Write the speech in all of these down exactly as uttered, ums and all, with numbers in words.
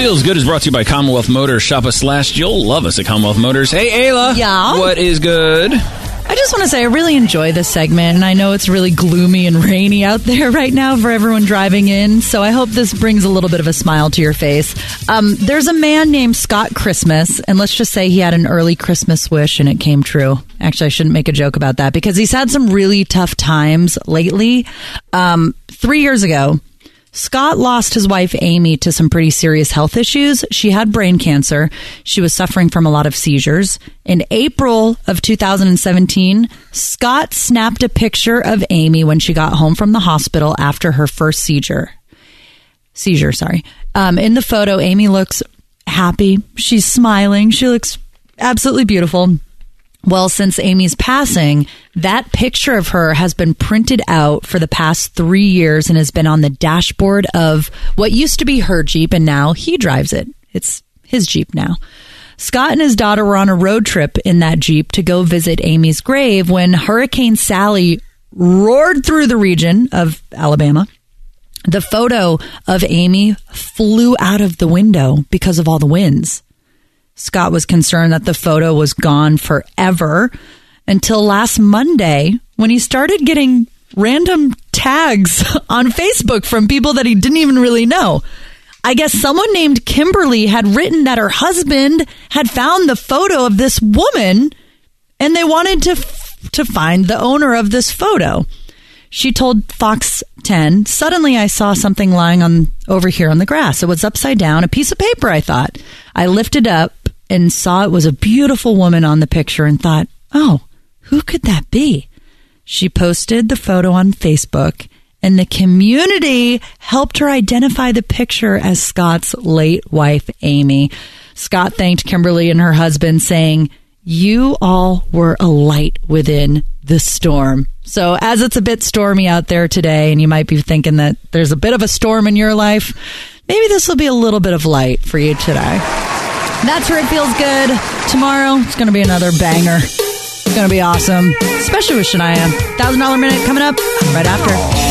Feels Good is brought to you by Commonwealth Motors. Shop us slash you'll love us at Commonwealth Motors. Hey, Ayla. Yeah? What is good? I just want to say I really enjoy this segment, and I know it's really gloomy and rainy out there right now for everyone driving in, so I hope this brings a little bit of a smile to your face. Um, there's a man named Scott Christmas, and let's just say he had an early Christmas wish and it came true. Actually, I shouldn't make a joke about that because he's had some really tough times lately. Um, three years ago, Scott lost his wife, Amy, to some pretty serious health issues. She had brain cancer. She was suffering from a lot of seizures. In April of two thousand seventeen, Scott snapped a picture of Amy when she got home from the hospital after her first seizure. Seizure, sorry. Um, in the photo, Amy looks happy. She's smiling. She looks absolutely beautiful. Well, since Amy's passing, that picture of her has been printed out for the past three years and has been on the dashboard of what used to be her Jeep, and now he drives it. It's his Jeep now. Scott and his daughter were on a road trip in that Jeep to go visit Amy's grave when Hurricane Sally roared through the region of Alabama. The photo of Amy flew out of the window because of all the winds. Scott was concerned that the photo was gone forever until last Monday when he started getting random tags on Facebook from people that he didn't even really know. I guess someone named Kimberly had written that her husband had found the photo of this woman and they wanted to f- to find the owner of this photo. She told Fox ten, "Suddenly I saw something lying on over here on the grass. It was upside down, a piece of paper, I thought. I lifted up and saw it was a beautiful woman on the picture and thought, oh, who could that be?" She posted the photo on Facebook, and the community helped her identify the picture as Scott's late wife, Amy. Scott thanked Kimberly and her husband, saying, "You all were a light within the storm." So as it's a bit stormy out there today, and you might be thinking that there's a bit of a storm in your life, maybe this will be a little bit of light for you today. That's where it feels good. Tomorrow, it's going to be another banger. It's going to be awesome, especially with Shania. one thousand dollars Minute coming up right after.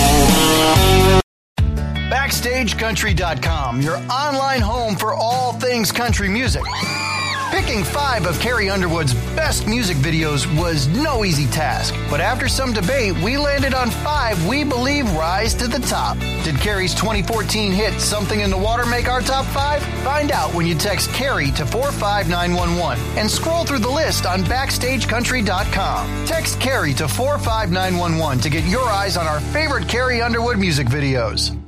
Backstage Country dot com, your online home for all things country music. Picking five of Carrie Underwood's best music videos was no easy task, but after some debate, we landed on five we believe rise to the top. Did Carrie's twenty fourteen hit Something in the Water make our top five? Find out when you text Carrie to four five nine one one and scroll through the list on Backstage Country dot com. Text Carrie to four five nine one one to get your eyes on our favorite Carrie Underwood music videos.